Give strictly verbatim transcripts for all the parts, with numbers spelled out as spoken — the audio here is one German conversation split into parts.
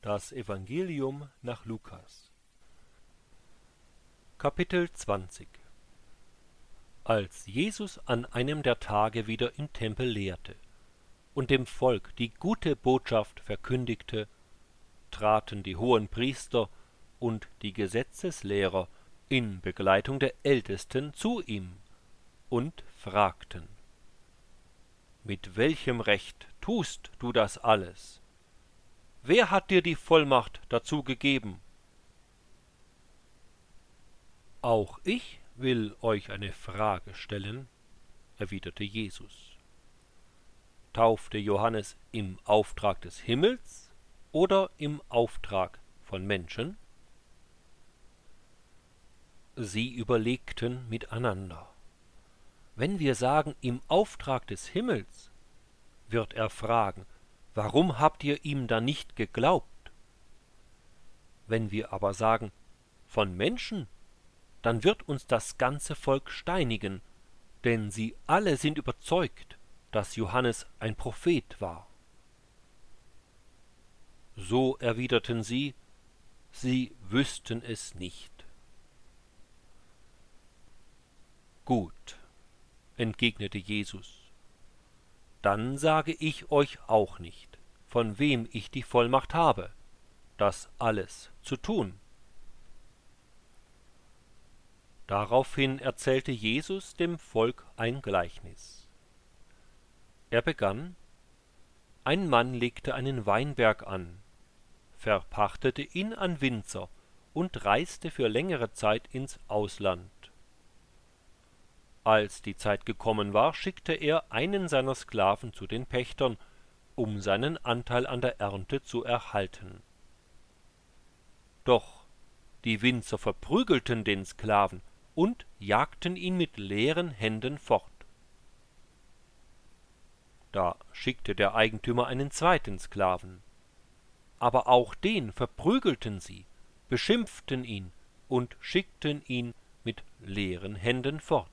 Das Evangelium nach Lukas. Kapitel zwanzig. Als Jesus an einem der Tage wieder im Tempel lehrte und dem Volk die gute Botschaft verkündigte, traten die Hohenpriester und die Gesetzeslehrer in Begleitung der Ältesten zu ihm und fragten: Mit welchem Recht tust du das alles? Wer hat dir die Vollmacht dazu gegeben? Auch ich will euch eine Frage stellen, erwiderte Jesus. Taufte Johannes im Auftrag des Himmels oder im Auftrag von Menschen? Sie überlegten miteinander. Wenn wir sagen im Auftrag des Himmels, wird er fragen: Warum habt ihr ihm dann nicht geglaubt? Wenn wir aber sagen, von Menschen, dann wird uns das ganze Volk steinigen, denn sie alle sind überzeugt, dass Johannes ein Prophet war. So erwiderten sie, sie wüssten es nicht. Gut, entgegnete Jesus. Dann sage ich euch auch nicht, von wem ich die Vollmacht habe, das alles zu tun. Daraufhin erzählte Jesus dem Volk ein Gleichnis. Er begann: Ein Mann legte einen Weinberg an, verpachtete ihn an Winzer und reiste für längere Zeit ins Ausland. Als die Zeit gekommen war, schickte er einen seiner Sklaven zu den Pächtern, um seinen Anteil an der Ernte zu erhalten. Doch die Winzer verprügelten den Sklaven und jagten ihn mit leeren Händen fort. Da schickte der Eigentümer einen zweiten Sklaven. Aber auch den verprügelten sie, beschimpften ihn und schickten ihn mit leeren Händen fort.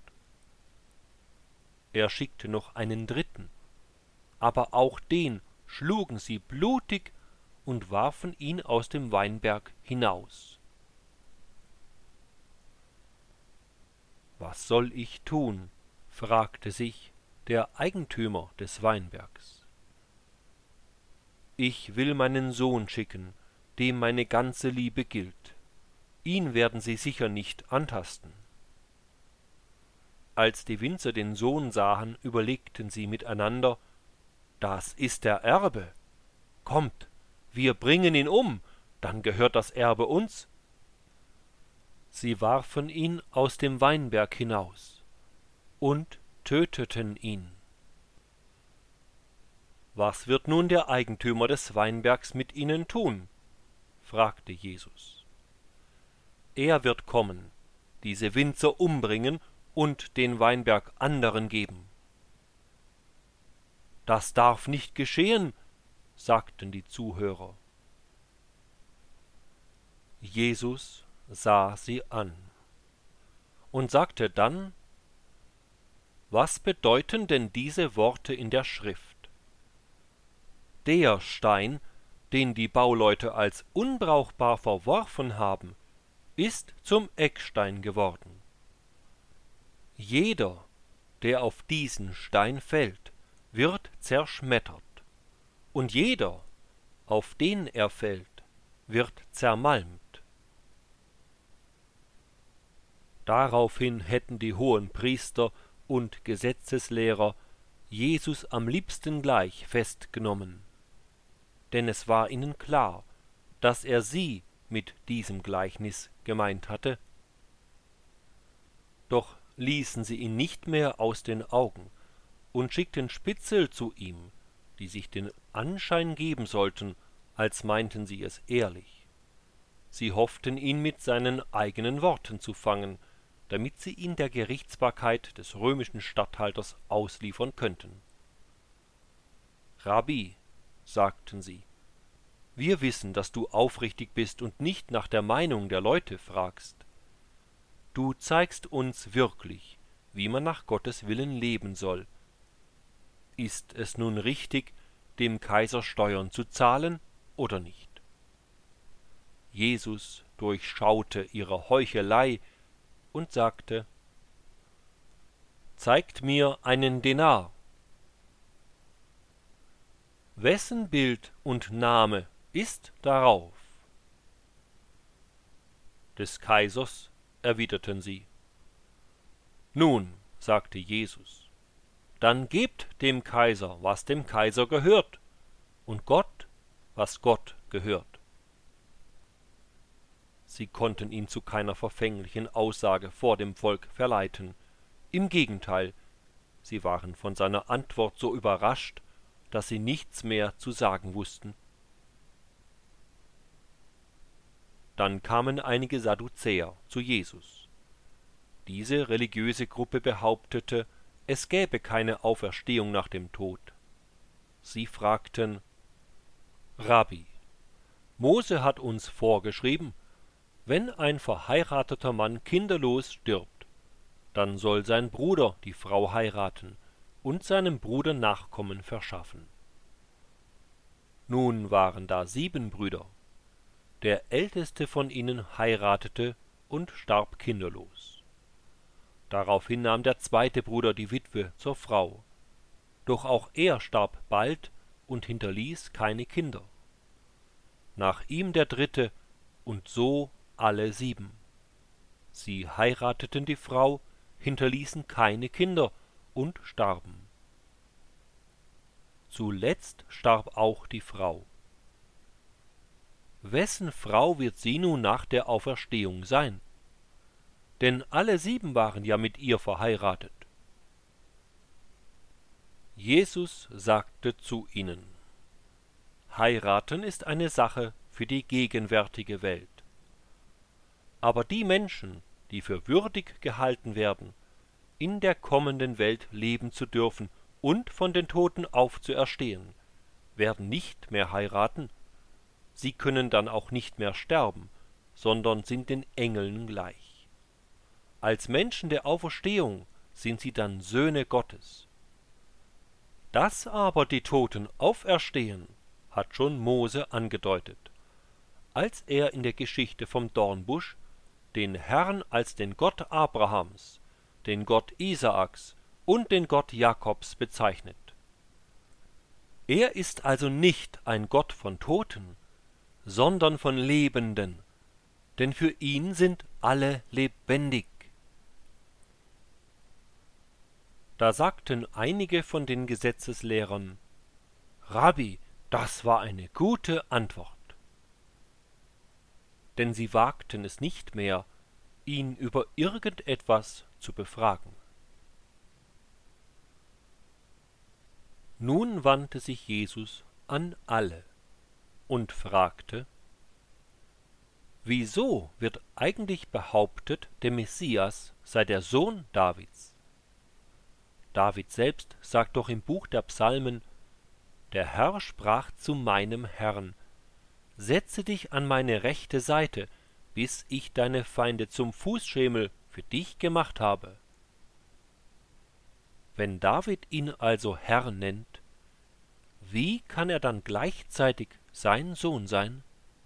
Er schickte noch einen dritten, aber auch den schlugen sie blutig und warfen ihn aus dem Weinberg hinaus. Was soll ich tun? Fragte sich der Eigentümer des Weinbergs. Ich will meinen Sohn schicken, dem meine ganze Liebe gilt. Ihn werden sie sicher nicht antasten. Als die Winzer den Sohn sahen, überlegten sie miteinander: Das ist der Erbe. Kommt, wir bringen ihn um, dann gehört das Erbe uns. Sie warfen ihn aus dem Weinberg hinaus und töteten ihn. Was wird nun der Eigentümer des Weinbergs mit ihnen tun? Fragte Jesus. Er wird kommen, diese Winzer umbringen und den Weinberg anderen geben. Das darf nicht geschehen, sagten die Zuhörer. Jesus sah sie an und sagte dann: Was bedeuten denn diese Worte in der Schrift? Der Stein, den die Bauleute als unbrauchbar verworfen haben, ist zum Eckstein geworden. Jeder, der auf diesen Stein fällt, wird zerschmettert, und jeder, auf den er fällt, wird zermalmt. Daraufhin hätten die Hohenpriester und Gesetzeslehrer Jesus am liebsten gleich festgenommen, denn es war ihnen klar, dass er sie mit diesem Gleichnis gemeint hatte. Doch ließen sie ihn nicht mehr aus den Augen und schickten Spitzel zu ihm, die sich den Anschein geben sollten, als meinten sie es ehrlich. Sie hofften, ihn mit seinen eigenen Worten zu fangen, damit sie ihn der Gerichtsbarkeit des römischen Statthalters ausliefern könnten. Rabbi, sagten sie, wir wissen, dass du aufrichtig bist und nicht nach der Meinung der Leute fragst. Du zeigst uns wirklich, wie man nach Gottes Willen leben soll. Ist es nun richtig, dem Kaiser Steuern zu zahlen oder nicht? Jesus durchschaute ihre Heuchelei und sagte: »Zeigt mir einen Denar. Wessen Bild und Name ist darauf?« »Des Kaisers«, erwiderten sie. »Nun«, sagte Jesus, »dann gebt dem Kaiser, was dem Kaiser gehört, und Gott, was Gott gehört.« Sie konnten ihn zu keiner verfänglichen Aussage vor dem Volk verleiten. Im Gegenteil, sie waren von seiner Antwort so überrascht, dass sie nichts mehr zu sagen wussten. Dann kamen einige Sadduzäer zu Jesus. Diese religiöse Gruppe behauptete, es gäbe keine Auferstehung nach dem Tod. Sie fragten: »Rabbi, Mose hat uns vorgeschrieben, wenn ein verheirateter Mann kinderlos stirbt, dann soll sein Bruder die Frau heiraten und seinem Bruder Nachkommen verschaffen. Nun waren da sieben Brüder. Der älteste von ihnen heiratete und starb kinderlos. Daraufhin nahm der zweite Bruder die Witwe zur Frau. Doch auch er starb bald und hinterließ keine Kinder. Nach ihm der dritte und so alle sieben. Sie heirateten die Frau, hinterließen keine Kinder und starben. Zuletzt starb auch die Frau. Wessen Frau wird sie nun nach der Auferstehung sein? Denn alle sieben waren ja mit ihr verheiratet. Jesus sagte zu ihnen: Heiraten ist eine Sache für die gegenwärtige Welt. Aber die Menschen, die für würdig gehalten werden, in der kommenden Welt leben zu dürfen und von den Toten aufzuerstehen, werden nicht mehr heiraten. Sie können dann auch nicht mehr sterben, sondern sind den Engeln gleich. Als Menschen der Auferstehung sind sie dann Söhne Gottes. Dass aber die Toten auferstehen, hat schon Mose angedeutet, als er in der Geschichte vom Dornbusch den Herrn als den Gott Abrahams, den Gott Isaaks und den Gott Jakobs bezeichnet. Er ist also nicht ein Gott von Toten, sondern von Lebenden, denn für ihn sind alle lebendig. Da sagten einige von den Gesetzeslehrern: Rabbi, das war eine gute Antwort. Denn sie wagten es nicht mehr, ihn über irgendetwas zu befragen. Nun wandte sich Jesus an alle und fragte: Wieso wird eigentlich behauptet, der Messias sei der Sohn Davids? David selbst sagt doch im Buch der Psalmen: Der Herr sprach zu meinem Herrn: Setze dich an meine rechte Seite, bis ich deine Feinde zum Fußschemel für dich gemacht habe. Wenn David ihn also Herr nennt, wie kann er dann gleichzeitig sein Sohn sein?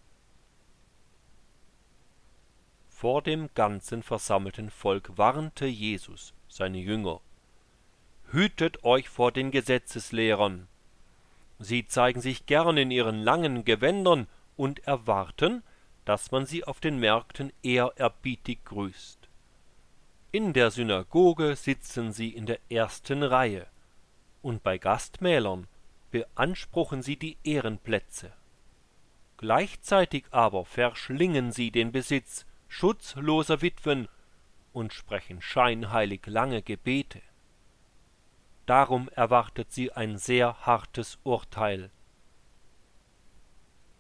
Vor dem ganzen versammelten Volk warnte Jesus seine Jünger: Hütet euch vor den Gesetzeslehrern. Sie zeigen sich gern in ihren langen Gewändern und erwarten, dass man sie auf den Märkten ehrerbietig grüßt. In der Synagoge sitzen sie in der ersten Reihe, und bei Gastmählern beanspruchen sie die Ehrenplätze. Gleichzeitig aber verschlingen sie den Besitz schutzloser Witwen und sprechen scheinheilig lange Gebete. Darum erwartet sie ein sehr hartes Urteil.